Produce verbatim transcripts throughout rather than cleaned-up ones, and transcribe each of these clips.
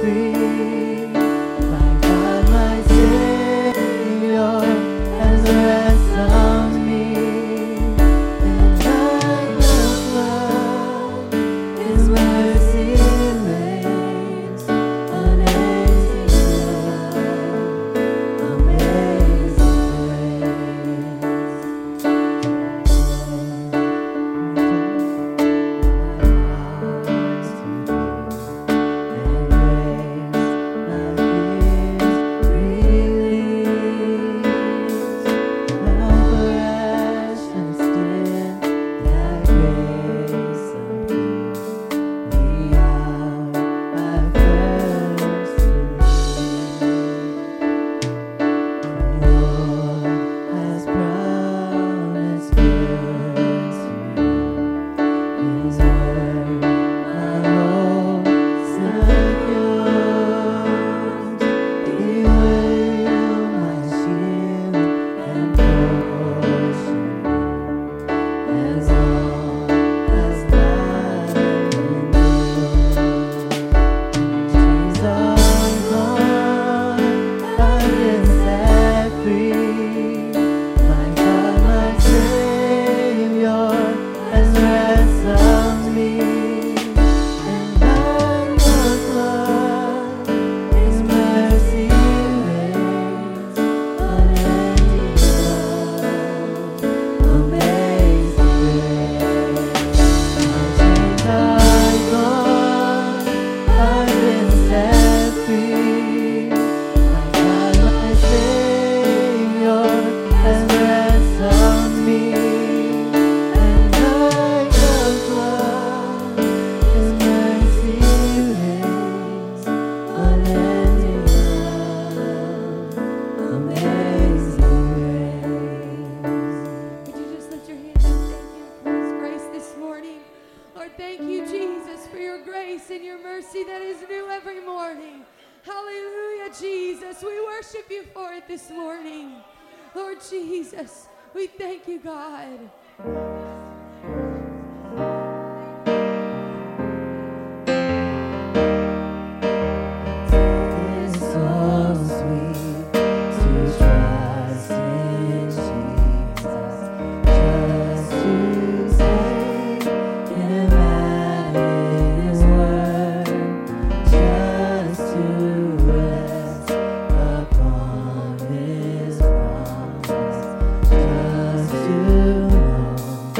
Jesus, we worship you for it this morning. Lord Jesus, we thank you, God. Just to know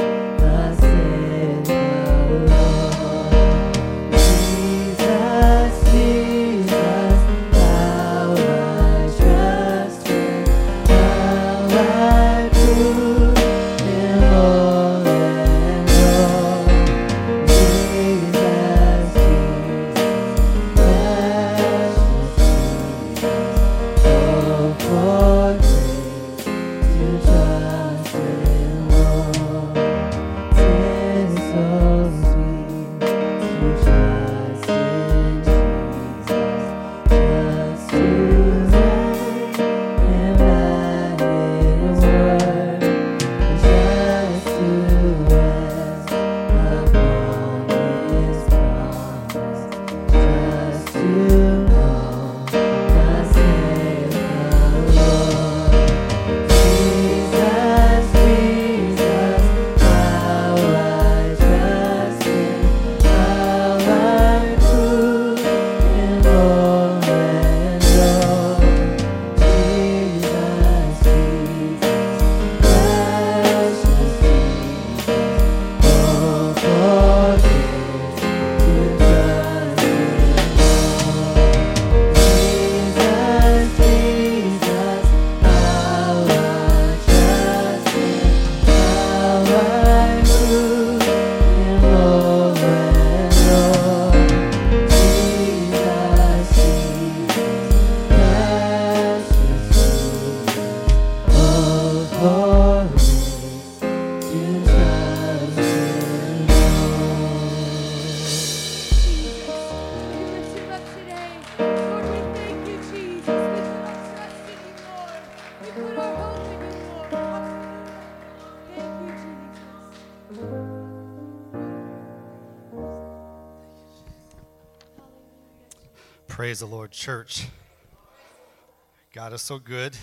Praise the Lord, church. God is so good.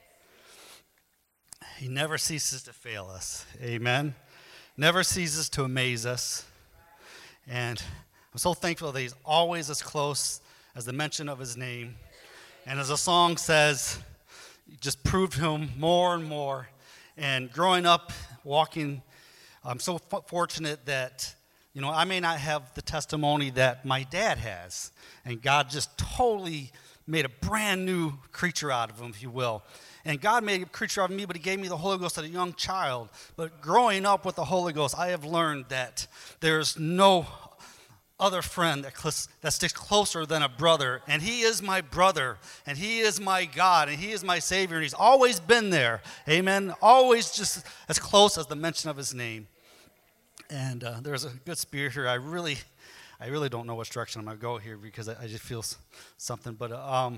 He never ceases to fail us. Amen. Never ceases to amaze us. And I'm so thankful that he's always as close as the mention of his name. And as the song says, just proved him more and more. And growing up, walking, I'm so f- fortunate that, you know, I may not have the testimony that my dad has. And God just totally made a brand new creature out of him, if you will. And God made a creature out of me, but he gave me the Holy Ghost as a young child. But growing up with the Holy Ghost, I have learned that there's no other friend that, cl- that sticks closer than a brother. And he is my brother, and he is my God, and he is my Savior, and he's always been there. Amen. Always just as close as the mention of his name. And uh, there's a good spirit here. I really, I really don't know which direction I'm going to go here because I, I just feel something. But um,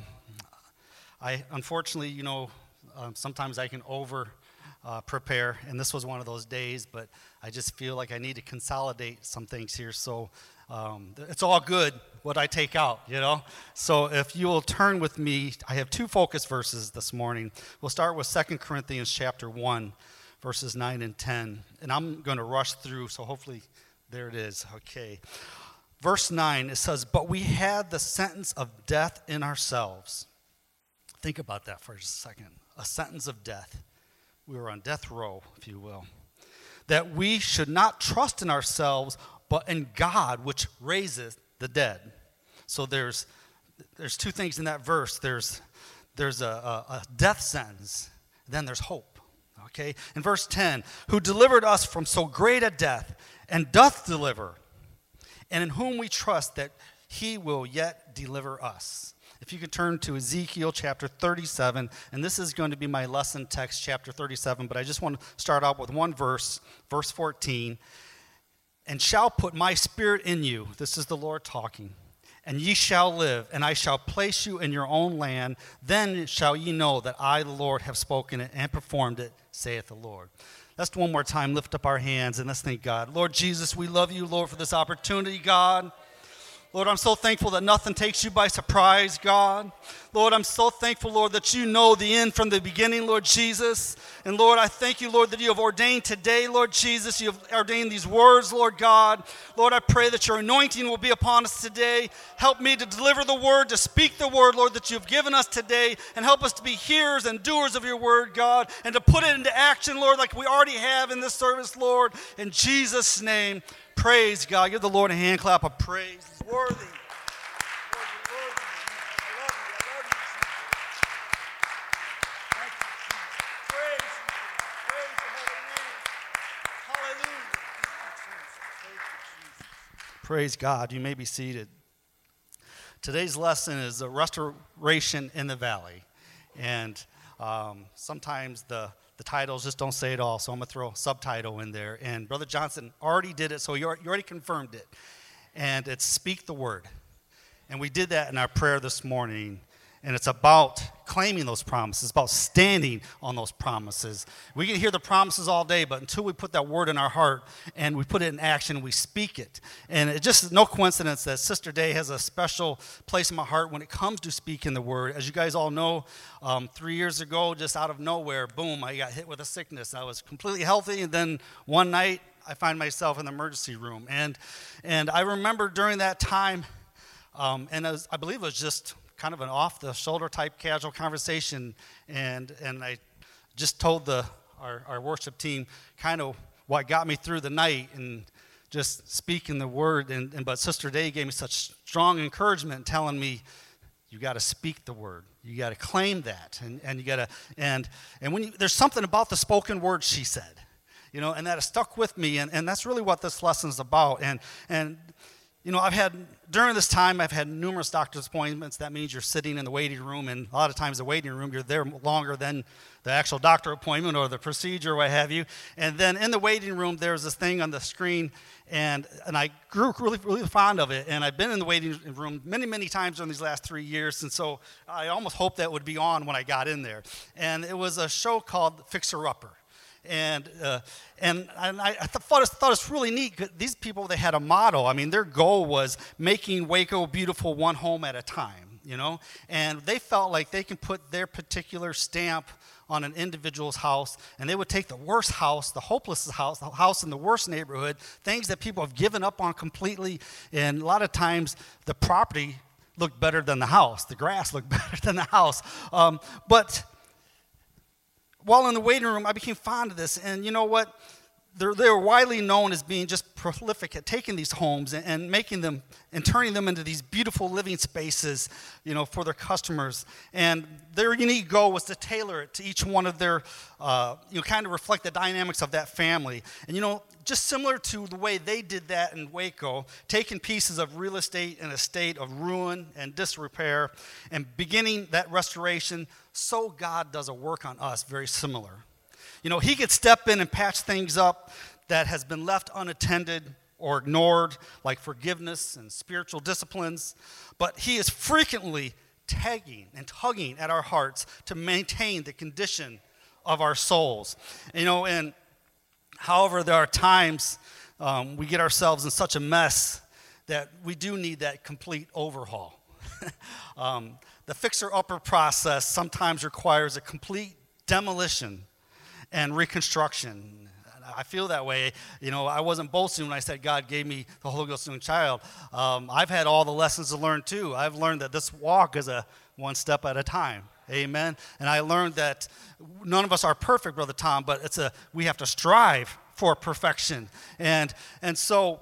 I, unfortunately, you know, um, sometimes I can over uh, prepare, and this was one of those days. But I just feel like I need to consolidate some things here. So um, it's all good what I take out, you know. So if you will turn with me, I have two focus verses this morning. We'll start with Second Corinthians chapter one. Verses nine and ten, and I'm going to rush through, so hopefully there it is. Okay. Verse nine, it says, "But we had the sentence of death in ourselves." Think about that for just a second. A sentence of death. We were on death row, if you will. "That we should not trust in ourselves, but in God, which raiseth the dead." So there's there's two things in that verse. There's, there's a, a, a death sentence, then there's hope. Okay, in verse ten, "Who delivered us from so great a death, and doth deliver, and in whom we trust that he will yet deliver us." If you could turn to Ezekiel chapter thirty-seven, and this is going to be my lesson text, chapter thirty-seven, but I just want to start out with one verse, verse fourteen. "And shall put my spirit in you," this is the Lord talking, "and ye shall live, and I shall place you in your own land. Then shall ye know that I, the Lord, have spoken it and performed it, saith the Lord." Let's one more time lift up our hands and let's thank God. Lord Jesus, we love you, Lord, for this opportunity, God. Lord, I'm so thankful that nothing takes you by surprise, God. Lord, I'm so thankful, Lord, that you know the end from the beginning, Lord Jesus. And Lord, I thank you, Lord, that you have ordained today, Lord Jesus. You have ordained these words, Lord God. Lord, I pray that your anointing will be upon us today. Help me to deliver the word, to speak the word, Lord, that you've given us today. And help us to be hearers and doers of your word, God. And to put it into action, Lord, like we already have in this service, Lord. In Jesus' name, praise God. Give the Lord a hand clap of praise. He's worthy. Praise God. You may be seated. Today's lesson is the restoration in the valley. And um, sometimes the, the titles just don't say it all, so I'm going to throw a subtitle in there. And Brother Johnson already did it, so you already confirmed it. And it's Speak the Word. And we did that in our prayer this morning. And it's about claiming those promises. It's about standing on those promises. We can hear the promises all day, but until we put that word in our heart and we put it in action, we speak it. And it's just no coincidence that Sister Day has a special place in my heart when it comes to speaking the word. As you guys all know, um, three years ago, just out of nowhere, boom, I got hit with a sickness. I was completely healthy, and then one night, I find myself in the emergency room. And and I remember during that time, um, and it was, I believe it was just kind of an off-the-shoulder type casual conversation, and and I just told the our, our worship team kind of what got me through the night, and just speaking the word. And, and but Sister Day gave me such strong encouragement, telling me, you got to speak the word, you got to claim that, and and you got to and and when you, there's something about the spoken word, she said, you know, and that has stuck with me, and, and that's really what this lesson is about. And and you know, I've had, during this time, I've had numerous doctor's appointments. That means you're sitting in the waiting room, and a lot of times the waiting room, you're there longer than the actual doctor appointment or the procedure or what have you. And then in the waiting room, there's this thing on the screen, and and I grew really, really fond of it. And I've been in the waiting room many, many times during these last three years, and so I almost hoped that would be on when I got in there. And it was a show called Fixer Upper. And uh, and, and I, I thought, it, thought it's really neat. 'Cause these people, they had a motto. I mean, their goal was making Waco beautiful one home at a time, you know. And they felt like they can put their particular stamp on an individual's house, and they would take the worst house, the hopeless house, the house in the worst neighborhood, things that people have given up on completely, and a lot of times the property looked better than the house. The grass looked better than the house. Um, but while in the waiting room, I became fond of this, and you know what? They're, they were widely known as being just prolific at taking these homes and, and making them and turning them into these beautiful living spaces, you know, for their customers. And their unique goal was to tailor it to each one of their, uh, you know, kind of reflect the dynamics of that family. And, you know, just similar to the way they did that in Waco, taking pieces of real estate in a state of ruin and disrepair and beginning that restoration, so God does a work on us very similar. You know, he could step in and patch things up that has been left unattended or ignored, like forgiveness and spiritual disciplines. But he is frequently tagging and tugging at our hearts to maintain the condition of our souls. You know, and however, there are times um, we get ourselves in such a mess that we do need that complete overhaul. um, the fixer-upper process sometimes requires a complete demolition and reconstruction. I feel that way. You know, I wasn't boasting when I said God gave me the Holy Ghost young child. Um, I've had all the lessons to learn too. I've learned that this walk is a one step at a time. Amen. And I learned that none of us are perfect, Brother Tom, but it's a we have to strive for perfection. And and so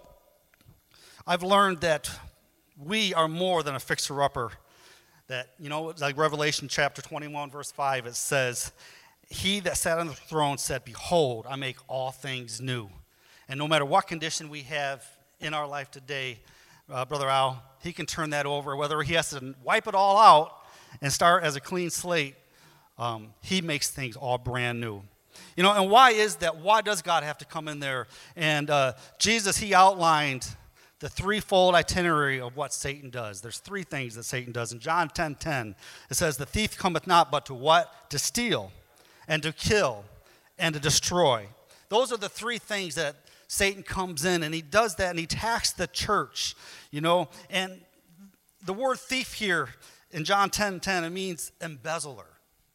I've learned that we are more than a fixer-upper. That, you know, like Revelation chapter twenty-one, verse five, it says, he that sat on the throne said, behold, I make all things new. And no matter what condition we have in our life today, uh, Brother Al, he can turn that over. Whether he has to wipe it all out and start as a clean slate, um, he makes things all brand new. You know, and why is that? Why does God have to come in there? And uh, Jesus, he outlined the threefold itinerary of what Satan does. There's three things that Satan does. In John ten ten, it says, the thief cometh not but to what? To steal, and to kill, and to destroy. Those are the three things that Satan comes in, and he does that, and he attacks the church, you know. And the word thief here in John ten ten, it means embezzler.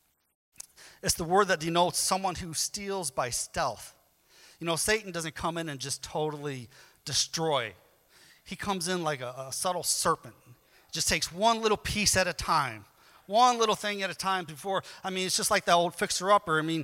It's the word that denotes someone who steals by stealth. You know, Satan doesn't come in and just totally destroy. He comes in like a, a subtle serpent. Just takes one little piece at a time. One little thing at a time before, I mean, it's just like that old fixer-upper. I mean,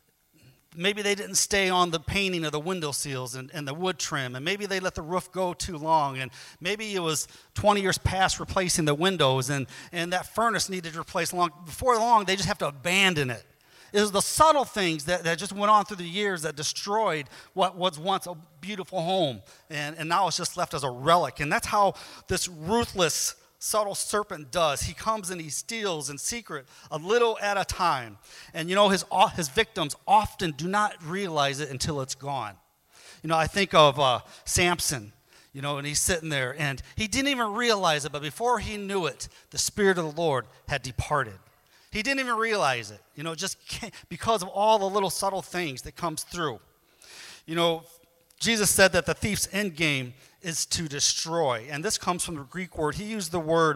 maybe they didn't stay on the painting of the window seals and, and the wood trim, and maybe they let the roof go too long, and maybe it was twenty years past replacing the windows, and, and that furnace needed replaced long. Before long, they just have to abandon it. It was the subtle things that, that just went on through the years that destroyed what was once a beautiful home, and, and now it's just left as a relic. And that's how this ruthless subtle serpent does. He comes and he steals in secret, a little at a time. And you know, his his victims often do not realize it until it's gone. You know, I think of uh, Samson, you know, and he's sitting there, and he didn't even realize it, but before he knew it, the Spirit of the Lord had departed. He didn't even realize it, you know, just because of all the little subtle things that comes through. You know, Jesus said that the thief's end game is to destroy. And this comes from the Greek word. He used the word,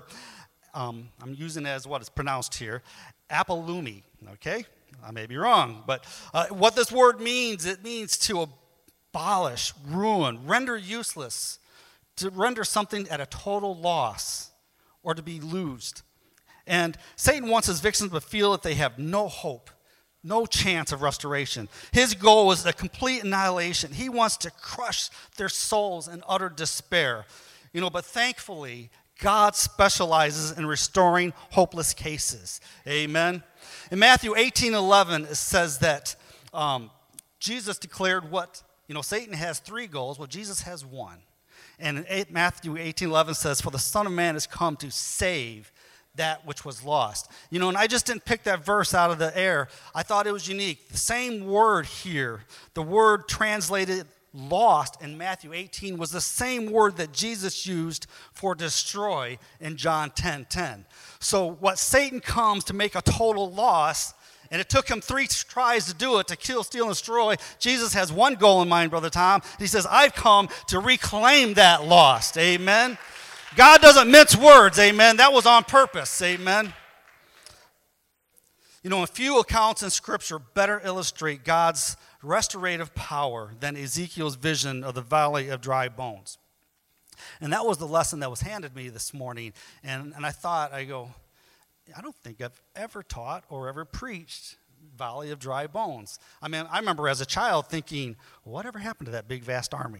um, I'm using it as what it's pronounced here, apolumi, okay? I may be wrong, but uh, what this word means, it means to abolish, ruin, render useless, to render something at a total loss, or to be loosed. And Satan wants his victims to feel that they have no hope, no chance of restoration. His goal is a complete annihilation. He wants to crush their souls in utter despair. You know, but thankfully, God specializes in restoring hopeless cases. Amen. In Matthew eighteen eleven, it says that um, Jesus declared what, you know, Satan has three goals. Well, Jesus has one. And in Matthew eighteen eleven says, for the Son of Man has come to save that which was lost. You know, and I just didn't pick that verse out of the air. I thought it was unique. The same word here, the word translated lost in Matthew eighteen was the same word that Jesus used for destroy in John ten ten. So what Satan comes to make a total loss And it took him three tries to do it, to kill, steal, and destroy. Jesus has one goal in mind, Brother Tom. He says, I've come to reclaim that lost. Amen. God doesn't mince words. Amen. That was on purpose. Amen. You know, a few accounts in Scripture better illustrate God's restorative power than Ezekiel's vision of the valley of dry bones. And that was the lesson that was handed me this morning. And, and I thought, I go, I don't think I've ever taught or ever preached Valley of Dry Bones. I mean, I remember as a child thinking, whatever happened to that big, vast army?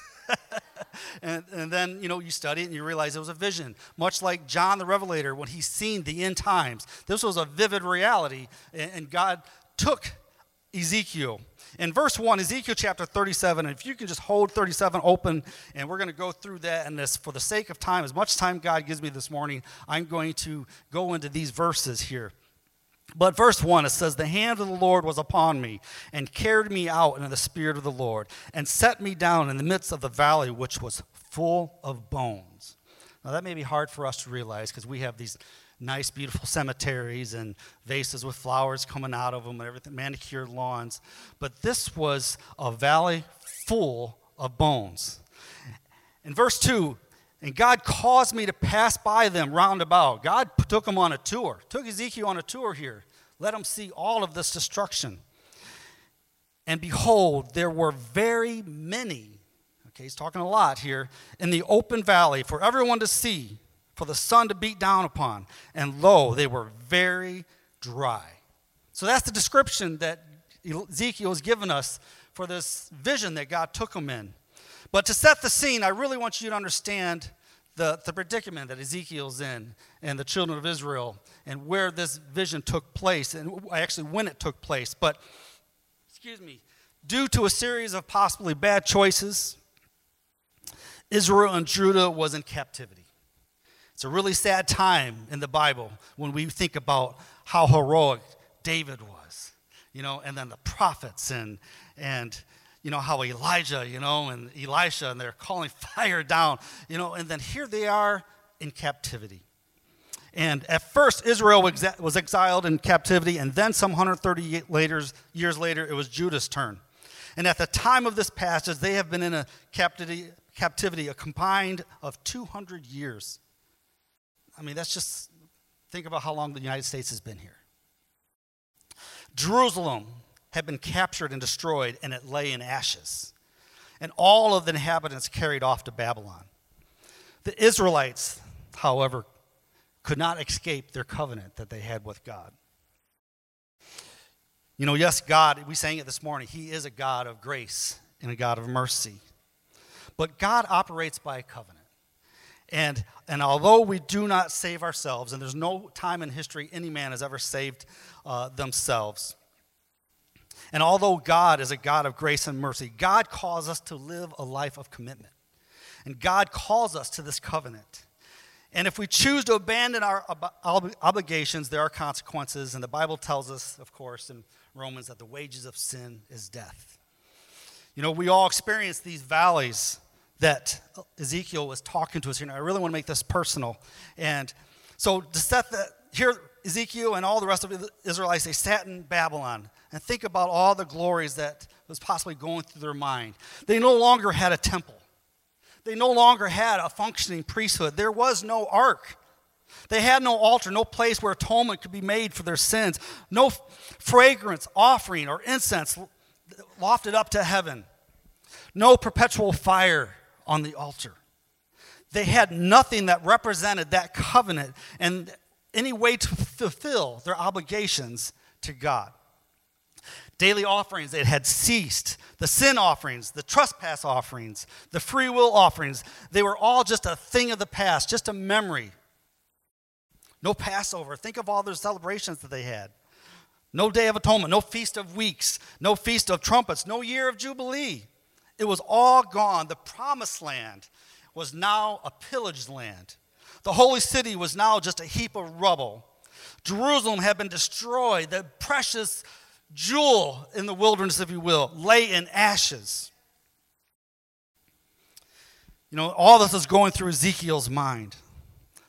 and, and then, you know, you study it and you realize it was a vision. Much like John the Revelator, when he's seen the end times. This was a vivid reality, and, and God took Ezekiel. In verse one, Ezekiel chapter thirty-seven, and if you can just hold thirty-seven open, and we're going to go through that, and this, for the sake of time, as much time God gives me this morning, I'm going to go into these verses here. But verse one, it says, the hand of the Lord was upon me, and carried me out into the spirit of the Lord, and set me down in the midst of the valley, which was full of bones. Now that may be hard for us to realize, because we have these nice, beautiful cemeteries and vases with flowers coming out of them and everything, manicured lawns. But this was a valley full of bones. In verse two, and God caused me to pass by them round about. God took them on a tour, took Ezekiel on a tour here, let him see all of this destruction. And behold, there were very many, okay, he's talking a lot here, in the open valley for everyone to see, for the sun to beat down upon. And lo, they were very dry. So that's the description that Ezekiel has given us for this vision that God took him in. But to set the scene, I really want you to understand the, the predicament that Ezekiel's in and the children of Israel and where this vision took place and actually when it took place. But, excuse me, due to a series of possibly bad choices, Israel and Judah was in captivity. It's a really sad time in the Bible when we think about how heroic David was, you know, and then the prophets and, and you know, how Elijah, you know, and Elisha, and they're calling fire down, you know, and then here they are in captivity. And at first, Israel was exiled in captivity, and then some one hundred thirty later, years later, it was Judah's turn. And at the time of this passage, they have been in a captivity, captivity a combined of two hundred years. I mean, that's just, think about how long the United States has been here. Jerusalem had been captured and destroyed, and it lay in ashes. And all of the inhabitants carried off to Babylon. The Israelites, however, could not escape their covenant that they had with God. You know, yes, God, we sang it this morning, he is a God of grace and a God of mercy. But God operates by a covenant. And, and although we do not save ourselves, and there's no time in history any man has ever saved uh, themselves, and although God is a God of grace and mercy, God calls us to live a life of commitment. And God calls us to this covenant. And if we choose to abandon our ob- obligations, there are consequences. And the Bible tells us, of course, in Romans, that the wages of sin is death. You know, we all experience these valleys that Ezekiel was talking to us here. And I really want to make this personal. And so to set that, here Ezekiel and all the rest of the Israelites, they sat in Babylon. And think about all the glories that was possibly going through their mind. They no longer had a temple. They no longer had a functioning priesthood. There was no ark. They had no altar, no place where atonement could be made for their sins. No fragrance, offering, or incense lofted up to heaven. No perpetual fire on the altar. They had nothing that represented that covenant and any way to fulfill their obligations to God. Daily offerings, it had ceased. The sin offerings, the trespass offerings, the free will offerings, they were all just a thing of the past, just a memory. No Passover. Think of all their celebrations that they had. No Day of Atonement, no Feast of Weeks, no Feast of Trumpets, no Year of Jubilee. It was all gone. The promised land was now a pillaged land. The holy city was now just a heap of rubble. Jerusalem had been destroyed. The precious jewel in the wilderness, if you will, lay in ashes. You know, all this is going through Ezekiel's mind.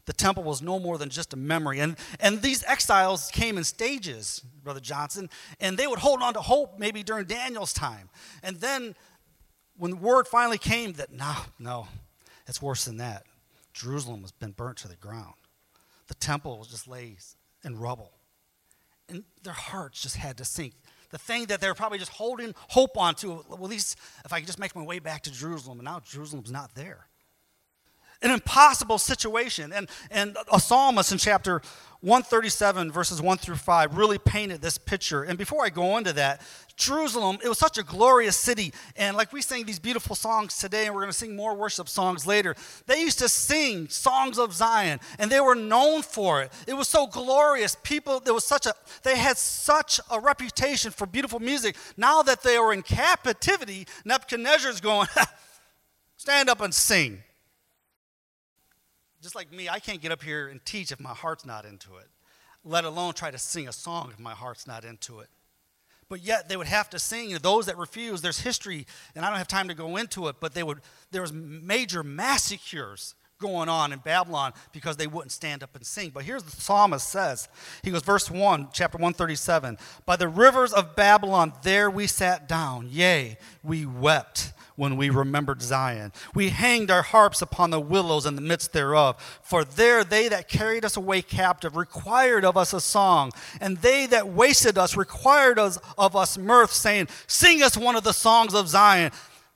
The temple was no more than just a memory. And, and these exiles came in stages, Brother Johnson, and they would hold on to hope maybe during Daniel's time. And then when the word finally came that, no, no, it's worse than that. Jerusalem has been burnt to the ground. The temple just lays in rubble. And their hearts just had to sink. The thing that they were probably just holding hope on to, well, at least if I could just make my way back to Jerusalem, and now Jerusalem's not there. An impossible situation. And, and a psalmist in chapter one thirty-seven, verses one through five, really painted this picture. And before I go into that, Jerusalem, it was such a glorious city. And like we sing these beautiful songs today, and we're going to sing more worship songs later, they used to sing songs of Zion, and they were known for it. It was so glorious. People, there was such a, they had such a reputation for beautiful music. Now that they were in captivity, Nebuchadnezzar's going, stand up and sing. Just like me, I can't get up here and teach if my heart's not into it, let alone try to sing a song if my heart's not into it. But yet they would have to sing. Those that refuse, there's history, and I don't have time to go into it, but they would. There was major massacres going on in Babylon because they wouldn't stand up and sing. But here's what the psalmist says. He goes, verse one, chapter one thirty-seven. By the rivers of Babylon, there we sat down. Yea, we wept when we remembered Zion. We hanged our harps upon the willows in the midst thereof. For there they that carried us away captive required of us a song, and they that wasted us required us, of us mirth, saying, sing us one of the songs of Zion.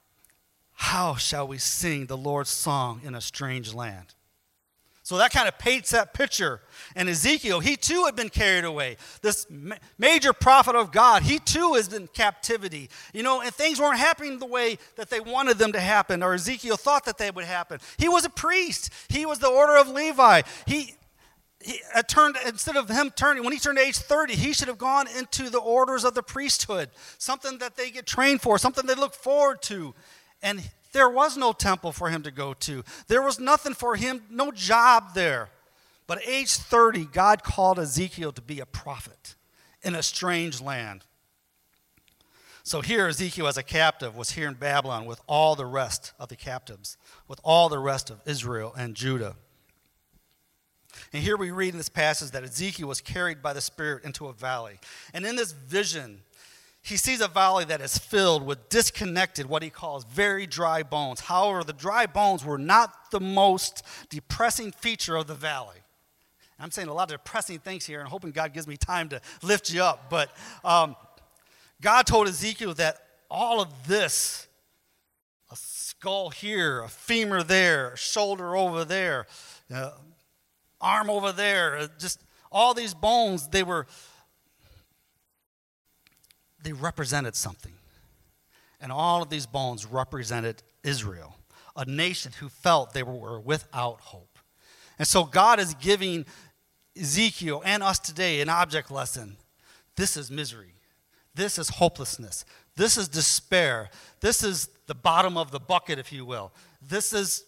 How shall we sing the Lord's song in a strange land? So that kind of paints that picture. And Ezekiel, he too had been carried away. This ma- major prophet of God, he too is in captivity. You know, and things weren't happening the way that they wanted them to happen, or Ezekiel thought that they would happen. He was a priest. He was the order of Levi. He, he uh, turned, instead of him turning, when he turned age thirty, he should have gone into the orders of the priesthood, something that they get trained for, something they look forward to. And there was no temple for him to go to. There was nothing for him, no job there. But at age thirty, God called Ezekiel to be a prophet in a strange land. So here Ezekiel as a captive was here in Babylon with all the rest of the captives, with all the rest of Israel and Judah. And here we read in this passage that Ezekiel was carried by the Spirit into a valley. And in this vision, he sees a valley that is filled with disconnected, what he calls very dry bones. However, the dry bones were not the most depressing feature of the valley. I'm saying a lot of depressing things here and hoping God gives me time to lift you up. But um, God told Ezekiel that all of this, a skull here, a femur there, a shoulder over there, uh, arm over there, uh, just all these bones, they were... They represented something. And all of these bones represented Israel, a nation who felt they were without hope. And so God is giving Ezekiel and us today an object lesson. This is misery. This is hopelessness. This is despair. This is the bottom of the bucket, if you will. This is,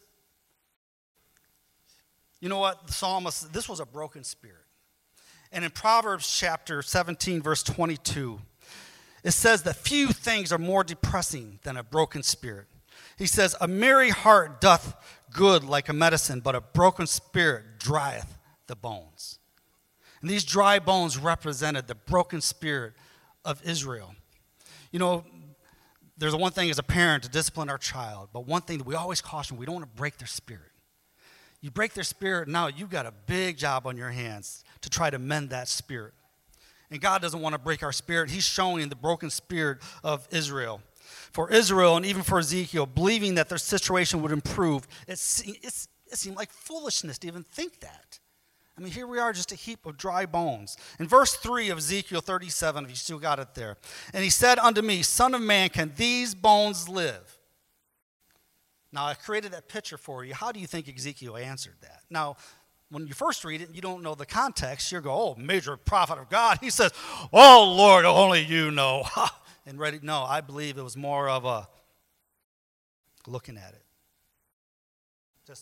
you know what, the psalmist, this was a broken spirit. And in Proverbs chapter seventeen, verse twenty-two, it says that few things are more depressing than a broken spirit. He says, a merry heart doth good like a medicine, but a broken spirit drieth the bones. And these dry bones represented the broken spirit of Israel. You know, there's one thing as a parent to discipline our child, but one thing that we always caution, we don't want to break their spirit. You break their spirit, now you've got a big job on your hands to try to mend that spirit. And God doesn't want to break our spirit. He's showing the broken spirit of Israel. For Israel and even for Ezekiel, believing that their situation would improve, it, it's, it seemed like foolishness to even think that. I mean, here we are, just a heap of dry bones. In verse three of Ezekiel thirty-seven, if you still got it there, and he said unto me, Son of man, can these bones live? Now, I created that picture for you. How do you think Ezekiel answered that? Now, when you first read it and you don't know the context, you go, oh, major prophet of God. He says, oh, Lord, only you know. And ready, no, I believe it was more of a looking at it. Just,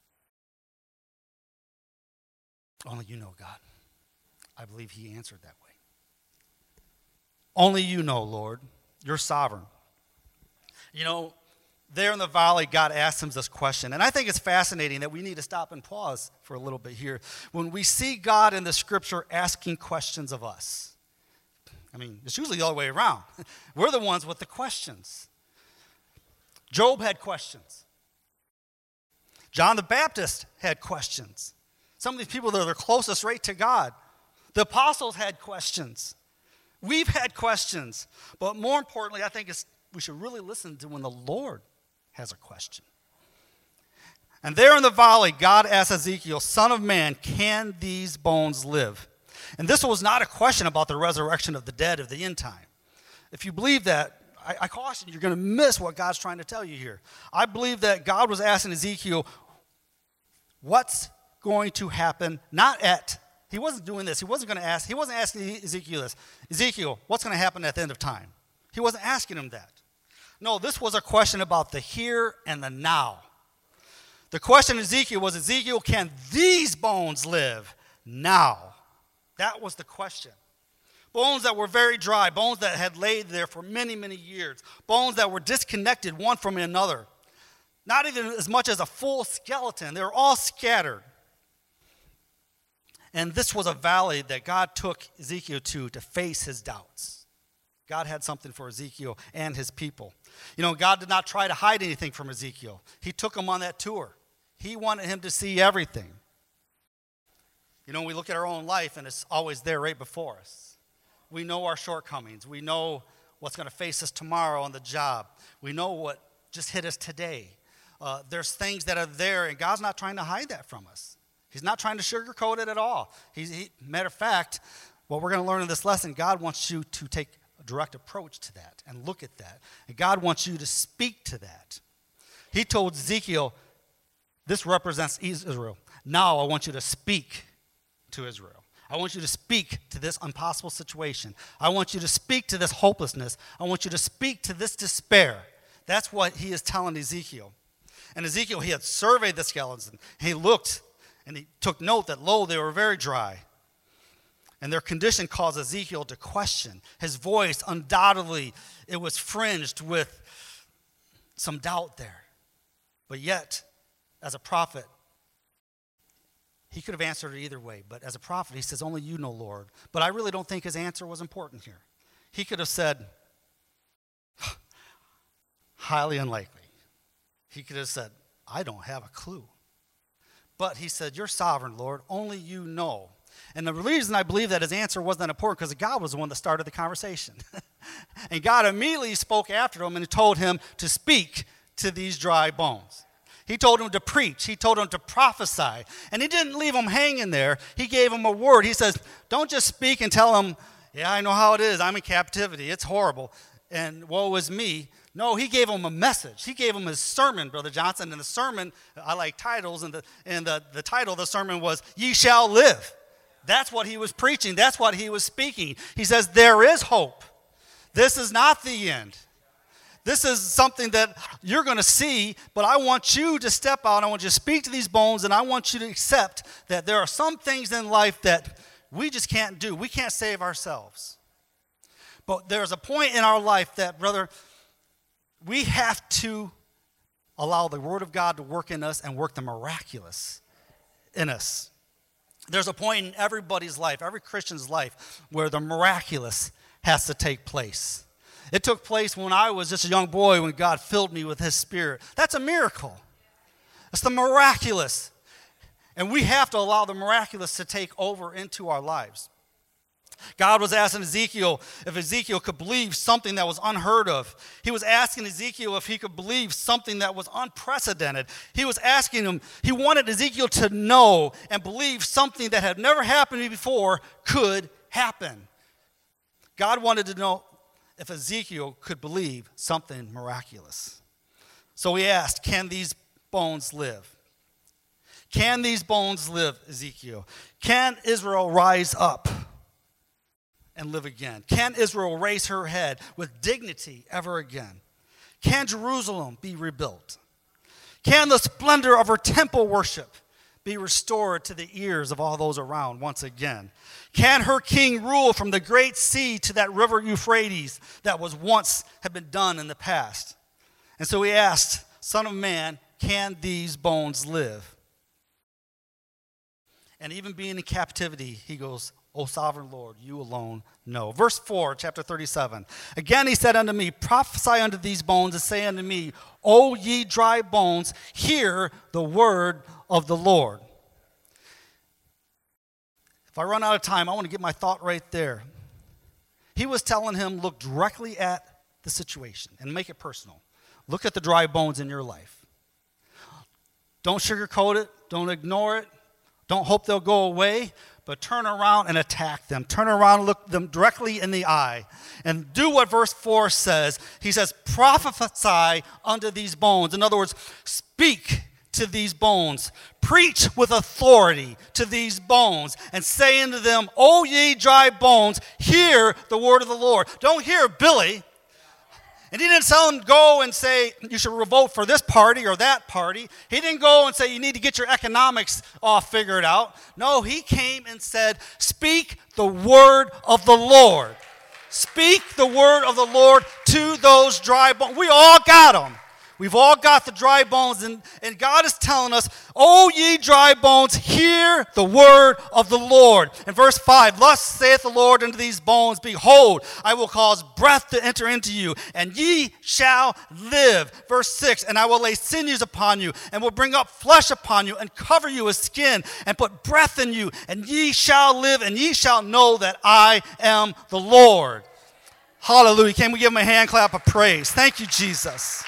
only you know, God. I believe he answered that way. Only you know, Lord. You're sovereign. You know, there in the valley, God asked him this question. And I think it's fascinating that we need to stop and pause for a little bit here. When we see God in the scripture asking questions of us, I mean, it's usually the other way around. We're the ones with the questions. Job had questions. John the Baptist had questions. Some of these people that are the closest right to God. The apostles had questions. We've had questions. But more importantly, I think it's, we should really listen to when the Lord has a question. And there in the valley, God asked Ezekiel, "Son of man, can these bones live?" And this was not a question about the resurrection of the dead of the end time. If you believe that, I, I caution you, you're going to miss what God's trying to tell you here. I believe that God was asking Ezekiel, what's going to happen, not at, he wasn't doing this, he wasn't going to ask, he wasn't asking Ezekiel this, Ezekiel, what's going to happen at the end of time? He wasn't asking him that. No, this was a question about the here and the now. The question Ezekiel was, Ezekiel, can these bones live now? That was the question. Bones that were very dry, bones that had laid there for many, many years, bones that were disconnected one from another. Not even as much as a full skeleton. They were all scattered. And this was a valley that God took Ezekiel to to face his doubts. God had something for Ezekiel and his people. You know, God did not try to hide anything from Ezekiel. He took him on that tour. He wanted him to see everything. You know, we look at our own life and it's always there right before us. We know our shortcomings. We know what's going to face us tomorrow on the job. We know what just hit us today. Uh, there's things that are there, and God's not trying to hide that from us. He's not trying to sugarcoat it at all. He's, he, matter of fact, what we're going to learn in this lesson, God wants you to take a direct approach to that and look at that. And God wants you to speak to that. He told Ezekiel, this represents Israel. Now I want you to speak to Israel. I want you to speak to this impossible situation. I want you to speak to this hopelessness. I want you to speak to this despair. That's what he is telling Ezekiel. And Ezekiel, he had surveyed the skeletons. He looked and he took note that, lo, they were very dry. And their condition caused Ezekiel to question. His voice, undoubtedly, it was fringed with some doubt there. But yet, as a prophet, he could have answered it either way. But as a prophet, he says, only you know, Lord. But I really don't think his answer was important here. He could have said, highly unlikely. He could have said, I don't have a clue. But he said, you're sovereign, Lord. Only you know. And the reason I believe that his answer wasn't that important because God was the one that started the conversation. And God immediately spoke after him and told him to speak to these dry bones. He told him to preach. He told him to prophesy. And he didn't leave him hanging there. He gave him a word. He says, don't just speak and tell him, yeah, I know how it is. I'm in captivity. It's horrible. And woe is me. No, he gave him a message. He gave him his sermon, Brother Johnson. And the sermon, I like titles, and the, and the, the title of the sermon was, Ye Shall Live. That's what he was preaching. That's what he was speaking. He says, there is hope. This is not the end. This is something that you're going to see, but I want you to step out. I want you to speak to these bones, and I want you to accept that there are some things in life that we just can't do. We can't save ourselves. But there's a point in our life that, brother, we have to allow the Word of God to work in us and work the miraculous in us. There's a point in everybody's life, every Christian's life, where the miraculous has to take place. It took place when I was just a young boy when God filled me with his Spirit. That's a miracle. It's the miraculous. And we have to allow the miraculous to take over into our lives. God was asking Ezekiel if Ezekiel could believe something that was unheard of. He was asking Ezekiel if he could believe something that was unprecedented. He was asking him, he wanted Ezekiel to know and believe something that had never happened before could happen. God wanted to know if Ezekiel could believe something miraculous. So he asked, can these bones live? Can these bones live, Ezekiel? Can Israel rise up and live again? Can Israel raise her head with dignity ever again? Can Jerusalem be rebuilt? Can the splendor of her temple worship be restored to the ears of all those around once again? Can her king rule from the great sea to that river Euphrates that was once had been done in the past? And so he asked, Son of man, can these bones live? And even being in captivity, he goes, O sovereign Lord, you alone know. Verse four, chapter thirty-seven. Again he said unto me, prophesy unto these bones, and say unto me, O ye dry bones, hear the word of the Lord. If I run out of time, I want to get my thought right there. He was telling him, look directly at the situation and make it personal. Look at the dry bones in your life. Don't sugarcoat it. Don't ignore it. Don't hope they'll go away, but turn around and attack them. Turn around and look them directly in the eye. And do what verse four says. He says, prophesy unto these bones. In other words, speak to these bones. Preach with authority to these bones and say unto them, O ye dry bones, hear the word of the Lord. Don't hear Billy. And he didn't tell him go and say you should vote for this party or that party. He didn't go and say you need to get your economics all figured out. No, he came and said, speak the word of the Lord. Speak the word of the Lord to those dry bones. We all got them. We've all got the dry bones, and, and God is telling us, O ye dry bones, hear the word of the Lord. In verse five, thus saith the Lord unto these bones, behold, I will cause breath to enter into you, and ye shall live. Verse six, and I will lay sinews upon you, and will bring up flesh upon you, and cover you with skin, and put breath in you, and ye shall live, and ye shall know that I am the Lord. Hallelujah. Can we give him a hand clap of praise? Thank you, Jesus.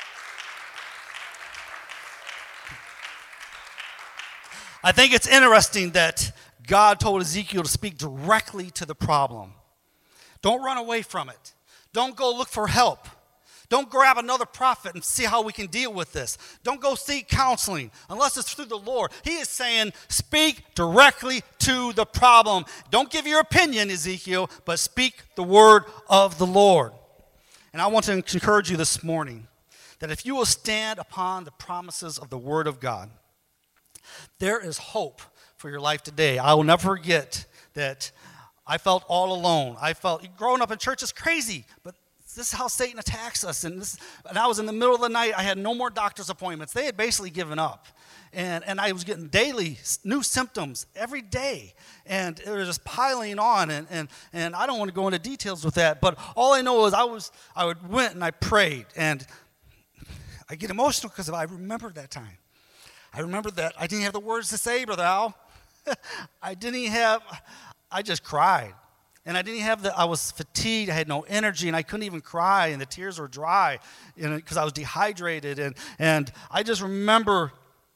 I think it's interesting that God told Ezekiel to speak directly to the problem. Don't run away from it. Don't go look for help. Don't grab another prophet and see how we can deal with this. Don't go seek counseling unless it's through the Lord. He is saying, speak directly to the problem. Don't give your opinion, Ezekiel, but speak the word of the Lord. And I want to encourage you this morning that if you will stand upon the promises of the word of God, there is hope for your life today. I will never forget that I felt all alone. I felt, growing up in church is crazy, but this is how Satan attacks us. And, this, and I was in the middle of the night. I had no more doctor's appointments. They had basically given up. And, and I was getting daily new symptoms every day. And it was just piling on. And, and, and I don't want to go into details with that. But all I know is I was I would went and I prayed. And I get emotional because I remember that time. I remember that I didn't have the words to say, Brother Al. I didn't have, I just cried. And I didn't have the, I was fatigued, I had no energy, and I couldn't even cry, and the tears were dry, you know, because I was dehydrated. And, and I just remember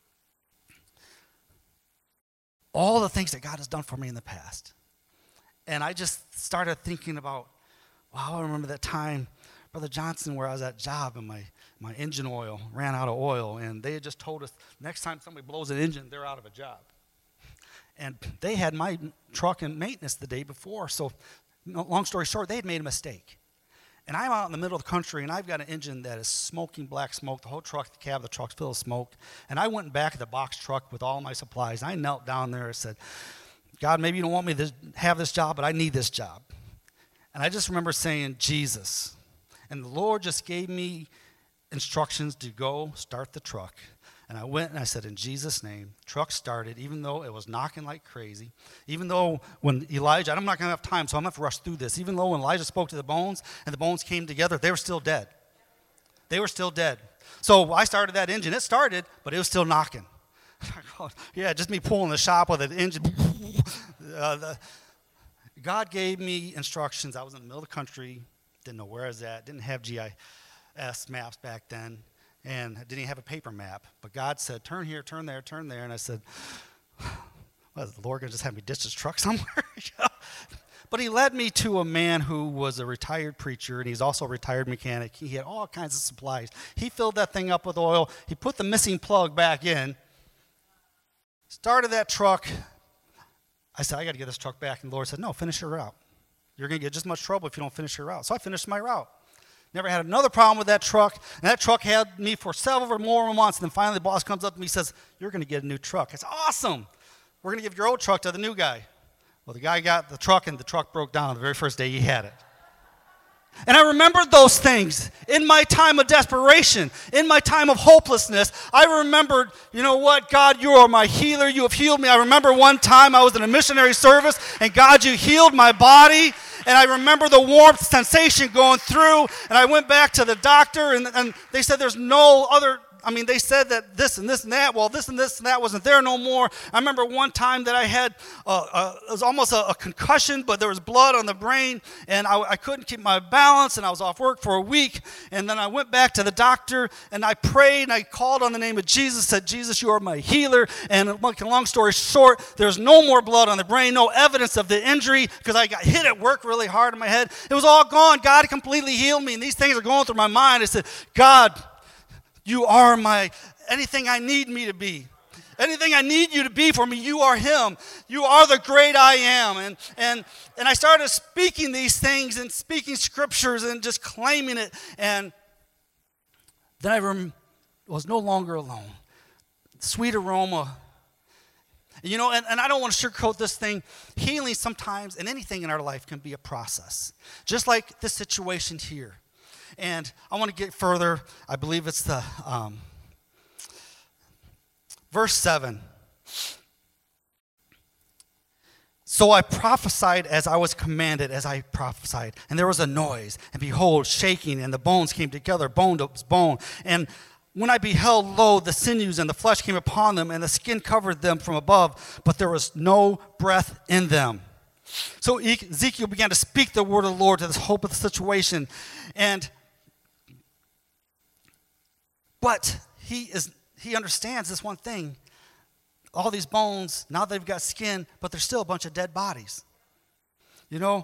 all the things that God has done for me in the past. And I just started thinking about, wow, I remember that time, Brother Johnson, where I was at job, and my My engine oil ran out of oil, and they had just told us next time somebody blows an engine, they're out of a job. And they had my truck in maintenance the day before, so long story short, they had made a mistake. And I'm out in the middle of the country, and I've got an engine that is smoking black smoke. The whole truck, the cab of the truck's full of smoke. And I went back of the box truck with all my supplies. I knelt down there and said, God, maybe you don't want me to have this job, but I need this job. And I just remember saying, Jesus. And the Lord just gave me instructions to go start the truck. And I went and I said, in Jesus' name, truck started, even though it was knocking like crazy. Even though when Elijah, I'm not going to have time, so I'm going to have to rush through this. Even though when Elijah spoke to the bones and the bones came together, they were still dead. They were still dead. So I started that engine. It started, but it was still knocking. Yeah, just me pulling the shop with an engine. uh, the, God gave me instructions. I was in the middle of the country, didn't know where I was at, didn't have G I S maps back then, and I didn't even have a paper map. But God said, turn here, turn there, turn there. And I said, well, is the Lord going to just have me ditch this truck somewhere? But he led me to a man who was a retired preacher, and he's also a retired mechanic. He had all kinds of supplies. He filled that thing up with oil. He put the missing plug back in, started that truck. I said, I got to get this truck back. And the Lord said, no, finish your route. You're going to get just as much trouble if you don't finish your route. So I finished my route. Never had another problem with that truck. And that truck had me for several more months. And then finally the boss comes up to me and says, you're going to get a new truck. I said, awesome. We're going to give your old truck to the new guy. Well, the guy got the truck, and the truck broke down the very first day he had it. And I remembered those things in my time of desperation, in my time of hopelessness. I remembered, you know what, God, you are my healer. You have healed me. I remember one time I was in a missionary service, and God, you healed my body. And I remember the warmth sensation going through, and I went back to the doctor, and, and they said there's no other, I mean, they said that this and this and that, well, this and this and that wasn't there no more. I remember one time that I had, uh, uh, it was almost a, a concussion, but there was blood on the brain, and I, I couldn't keep my balance, and I was off work for a week. And then I went back to the doctor, and I prayed, and I called on the name of Jesus, said, Jesus, you are my healer. And long story short, there's no more blood on the brain, no evidence of the injury, because I got hit at work really hard in my head. It was all gone. God completely healed me, and these things are going through my mind. I said, God, you are my, anything I need me to be. Anything I need you to be for me, you are him. You are the great I am. And and and I started speaking these things and speaking scriptures and just claiming it. And then I rem- was no longer alone. Sweet aroma. You know, and, and I don't want to sugarcoat this thing. Healing sometimes and anything in our life can be a process. Just like this situation here. And I want to get further. I believe it's the um, verse seven. So I prophesied as I was commanded, as I prophesied. And there was a noise, and behold, shaking, and the bones came together, bone to bone. And when I beheld, lo, the sinews and the flesh came upon them, and the skin covered them from above, but there was no breath in them. So Ezekiel began to speak the word of the Lord to this hopeless situation. And But he is he understands this one thing. All these bones, now they've got skin, but there's still a bunch of dead bodies. You know?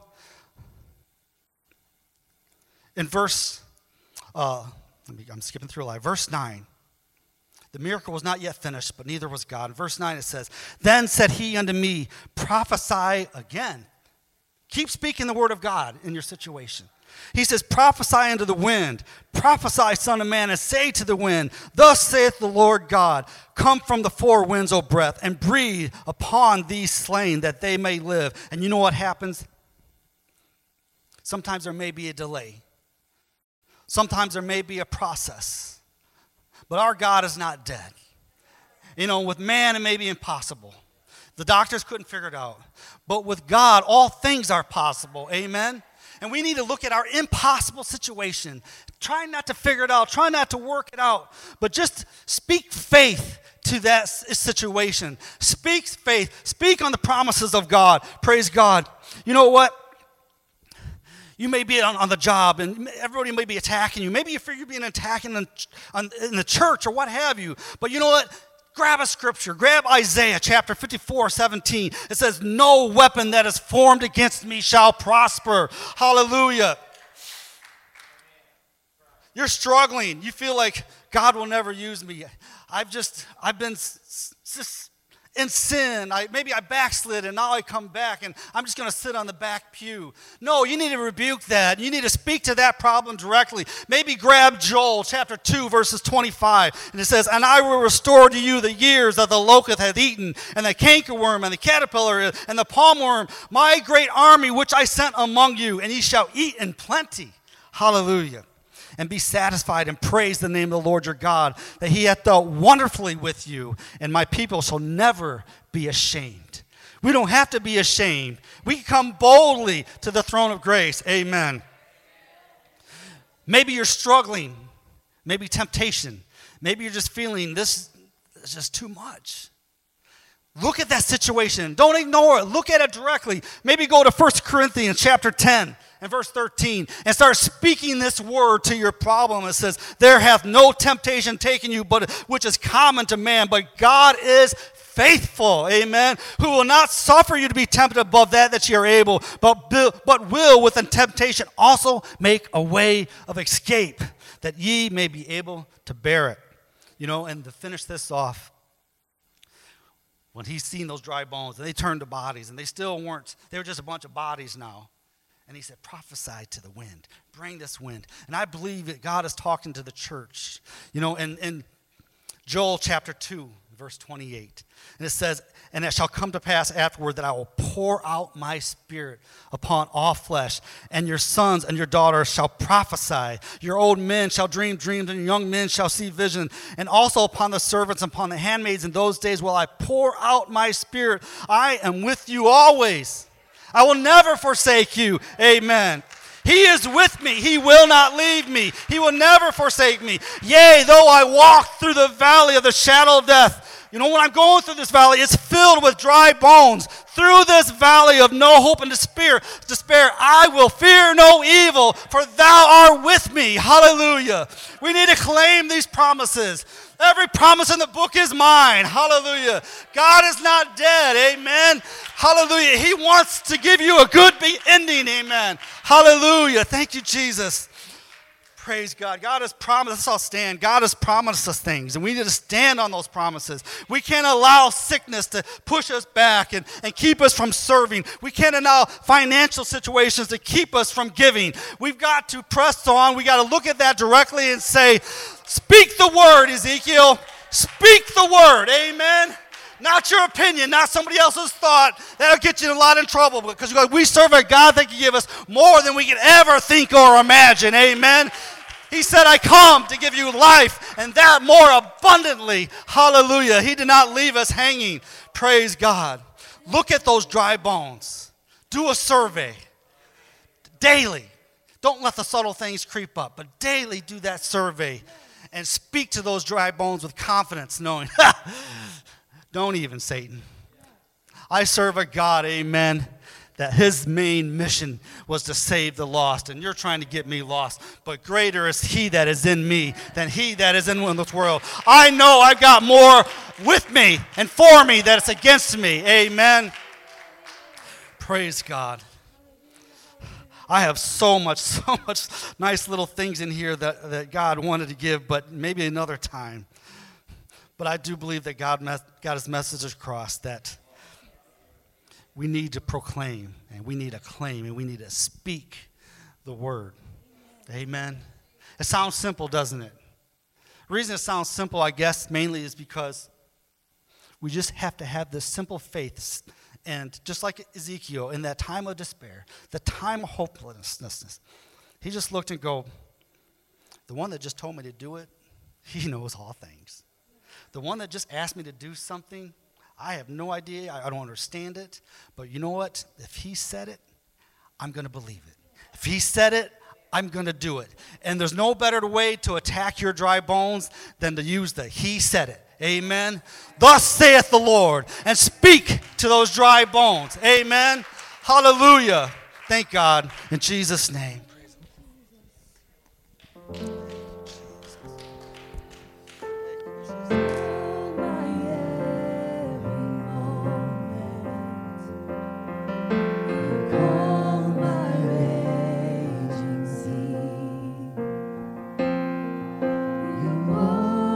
In verse, uh, let me, I'm skipping through a line. Verse nine. The miracle was not yet finished, but neither was God. In verse nine it says, Then said he unto me, Prophesy again. Keep speaking the word of God in your situation. He says, prophesy unto the wind, prophesy, son of man, and say to the wind, Thus saith the Lord God, Come from the four winds, O breath, and breathe upon these slain, that they may live. And you know what happens? Sometimes there may be a delay. Sometimes there may be a process. But our God is not dead. You know, with man it may be impossible. The doctors couldn't figure it out. But with God, all things are possible. Amen? And we need to look at our impossible situation. Try not to figure it out. Try not to work it out. But just speak faith to that situation. Speak faith. Speak on the promises of God. Praise God. You know what? You may be on, on the job, and everybody may be attacking you. Maybe you figure you're being attacked in, on, in the church or what have you. But you know what? Grab a scripture. Grab Isaiah chapter fifty-four, seventeen. It says, No weapon that is formed against me shall prosper. Hallelujah. You're struggling. You feel like God will never use me. I've just, I've been s- s- in sin. I, maybe I backslid and now I come back and I'm just going to sit on the back pew. No, you need to rebuke that. You need to speak to that problem directly. Maybe grab Joel chapter two verses twenty-five, and it says, And I will restore to you the years that the locust hath eaten, and the cankerworm and the caterpillar and the palmworm, my great army which I sent among you, and ye shall eat in plenty. Hallelujah. And be satisfied and praise the name of the Lord your God, that he hath dealt wonderfully with you, and my people shall never be ashamed. We don't have to be ashamed. We can come boldly to the throne of grace. Amen. Maybe you're struggling. Maybe temptation. Maybe you're just feeling this is just too much. Look at that situation. Don't ignore it. Look at it directly. Maybe go to First Corinthians chapter ten. And verse thirteen, and start speaking this word to your problem. It says, There hath no temptation taken you, but which is common to man, but God is faithful, amen, who will not suffer you to be tempted above that that ye are able, but, but will with the temptation also make a way of escape, that ye may be able to bear it. You know, and to finish this off, when he's seen those dry bones, and they turned to bodies, and they still weren't, they were just a bunch of bodies now. And he said, prophesy to the wind. Bring this wind. And I believe that God is talking to the church. You know, in, in Joel chapter two, verse twenty-eight. And it says, and it shall come to pass afterward that I will pour out my spirit upon all flesh, and your sons and your daughters shall prophesy. Your old men shall dream dreams, and your young men shall see vision. And also upon the servants and upon the handmaids in those days will I pour out my spirit. I am with you always. I will never forsake you. Amen. He is with me. He will not leave me. He will never forsake me. Yea, though I walk through the valley of the shadow of death. You know, when I'm going through this valley, it's filled with dry bones. Through this valley of no hope and despair, despair, I will fear no evil, for thou art with me. Hallelujah. We need to claim these promises. Every promise in the book is mine. Hallelujah. God is not dead. Amen. Hallelujah. He wants to give you a good ending. Amen. Hallelujah. Thank you, Jesus. Praise God. God has promised. Let's all stand. God has promised us things, and we need to stand on those promises. We can't allow sickness to push us back and, and keep us from serving. We can't allow financial situations to keep us from giving. We've got to press on. We got to look at that directly and say, speak the word, Ezekiel. Speak the word. Amen. Not your opinion, not somebody else's thought. That'll get you in a lot of trouble because we serve a God that can give us more than we can ever think or imagine. Amen. He said, I come to give you life and that more abundantly. Hallelujah. He did not leave us hanging. Praise God. Look at those dry bones. Do a survey daily. Don't let the subtle things creep up, but daily do that survey and speak to those dry bones with confidence, knowing, don't even, Satan. I serve a God, amen, that his main mission was to save the lost, and you're trying to get me lost. But greater is he that is in me than he that is in this world. I know I've got more with me and for me that it's against me. Amen. Praise God. I have so much, so much nice little things in here that, that God wanted to give, but maybe another time. But I do believe that God mes- got his message across that we need to proclaim, and we need to claim, and we need to speak the word. Amen. It sounds simple, doesn't it? The reason it sounds simple, I guess, mainly is because we just have to have this simple faith. And just like Ezekiel, in that time of despair, the time of hopelessness, he just looked and go, the one that just told me to do it, he knows all things. The one that just asked me to do something, I have no idea. I don't understand it. But you know what? If he said it, I'm going to believe it. If he said it, I'm going to do it. And there's no better way to attack your dry bones than to use the he said it. Amen. Thus saith the Lord. And speak to those dry bones. Amen. Hallelujah. Thank God. In Jesus' name.